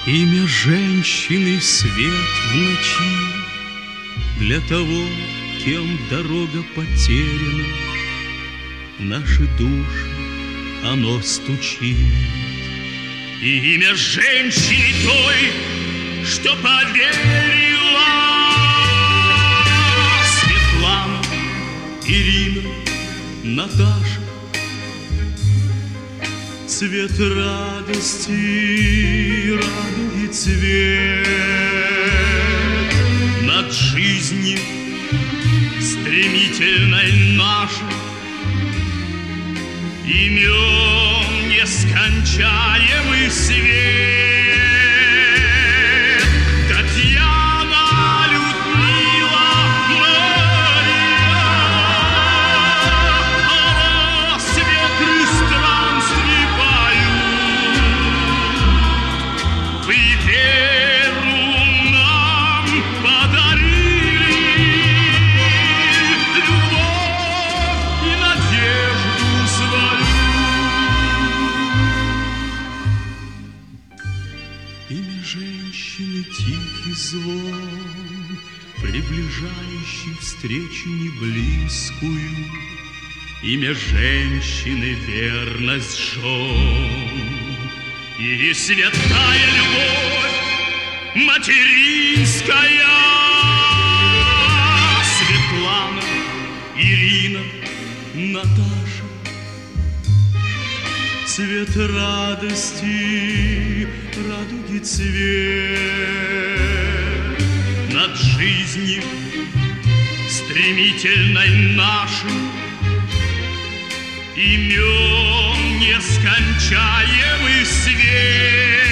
Имя женщины — свет в ночи, для того, кем дорога потеряна. В наши души оно стучит. И имя женщины той, что поверила: Светлана, Ирина, Наташа. Цвет радости, радуги цвет над жизнью стремительной нашей, имен нескончаемый свет. Татьяна, Людмила, Мария, рассвет и странствий поют. Вы веру нам подарили, любовь и надежду свою. Имя женщины — тихий звон, приближающий встречу неблизкую. Имя женщины — верность жен и святая любовь материнская. Светлана, Ирина, Наташа. Цвет радости, радуги цвет над жизнью стремительной нашей, имен нескончаемый свет.